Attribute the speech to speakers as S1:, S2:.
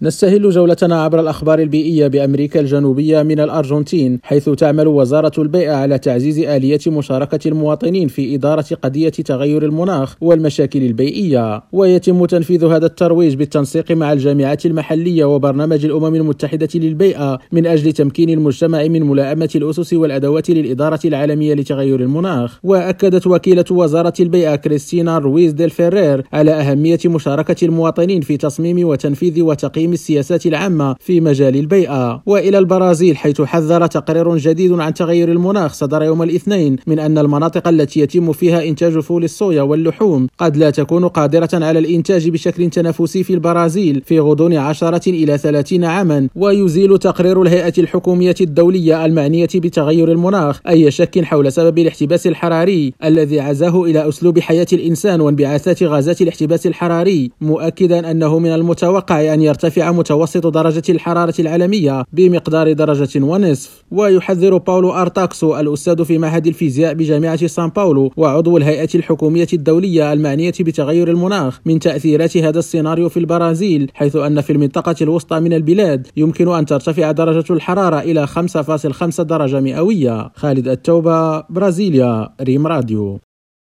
S1: نستهل جولتنا عبر الأخبار البيئية بأمريكا الجنوبية من الأرجنتين، حيث تعمل وزارة البيئة على تعزيز آلية مشاركة المواطنين في إدارة قضية تغير المناخ والمشاكل البيئية. ويتم تنفيذ هذا الترويج بالتنسيق مع الجامعات المحلية وبرنامج الأمم المتحدة للبيئة من أجل تمكين المجتمع من ملائمة الأسس والأدوات للإدارة العالمية لتغير المناخ. وأكدت وكيلة وزارة البيئة كريستينا رويز ديل فيرير على أهمية مشاركة المواطنين في تصميم وتنفيذ وتقييم السياسات العامة في مجال البيئة. وإلى البرازيل، حيث حذر تقرير جديد عن تغير المناخ صدر يوم الاثنين من أن المناطق التي يتم فيها إنتاج فول الصويا واللحوم قد لا تكون قادرة على الإنتاج بشكل تنافسي في البرازيل في غضون 10 إلى 30 عاما. ويزيل تقرير الهيئة الحكومية الدولية المعنية بتغير المناخ أي شك حول سبب الاحتباس الحراري الذي عزاه إلى أسلوب حياة الإنسان وانبعاثات غازات الاحتباس الحراري، مؤكدا أنه من المتوقع أن يرتفع متوسط درجة الحرارة العالمية بمقدار 1.5 درجة. ويحذر باولو أرتاكسو الأستاذ في معهد الفيزياء بجامعة سان باولو وعضو الهيئة الحكومية الدولية المعنية بتغير المناخ من تأثيرات هذا السيناريو في البرازيل، حيث أن في المنطقة الوسطى من البلاد يمكن أن ترتفع درجة الحرارة إلى 5.5 درجة مئوية. خالد التوبة، برازيليا، ريم راديو.